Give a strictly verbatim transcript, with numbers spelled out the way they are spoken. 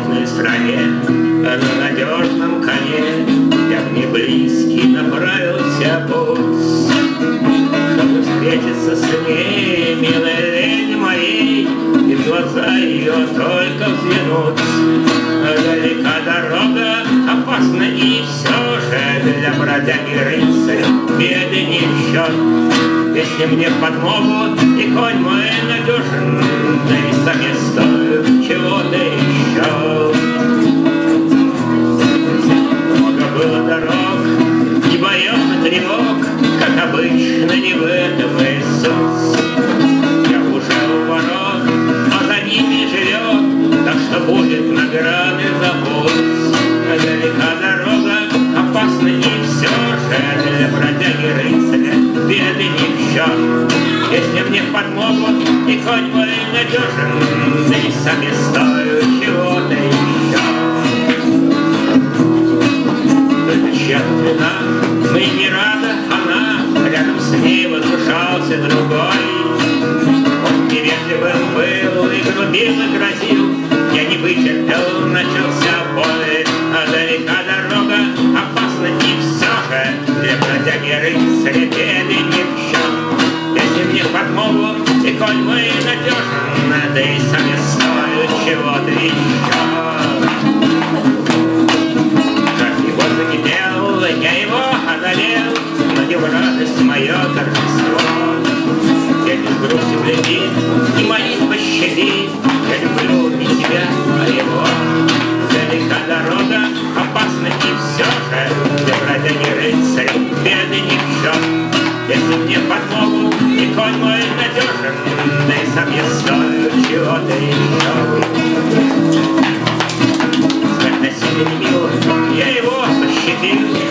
бедной стране, на надежном коне я в неблизкий направился путь, чтобы встретиться с ней, милой леди моей, и в глаза ее только взглянуть. Далека дорога, опасна и все же для бродяги рыцаря беды не в счет. Если мне в подмогу и конь мой надежен, да и сам я стою чего-то еще. Много было дорог и боев и тревог, как обычно, не в этом Иисус. Я уже у ворот, а за ними живет, так что будет награды за путь. Далека дорога, опасна и все же для бродяги рыцаря беды не в счет. Если мне в подмогу и конь мой надежен, да и сам я стою чего-то еще. Только тщетна, мы не рада, она, рядом с ней возвышался другой. Он невежливым был и грубил и грозил, я не вытерпел, начался бой. А далека дорога, опасна и все же для бродяги рыцаря беды не в счет. Если мне в подмогу и конь мой надежен, да и сам я стою чего-то еще. Как его закипел, я его одолел, но не в радость мое торжество. Я не в грусти гляди, и молись пощади, я люблю не тебя, а его. Далека дорога, опасна и все же для бродяги рыцаря беды не в счет. Если мне в подмогу и конь мой надежен, да и сам я стою чего-то еще. Сколько насилия не мил, я его пощадил.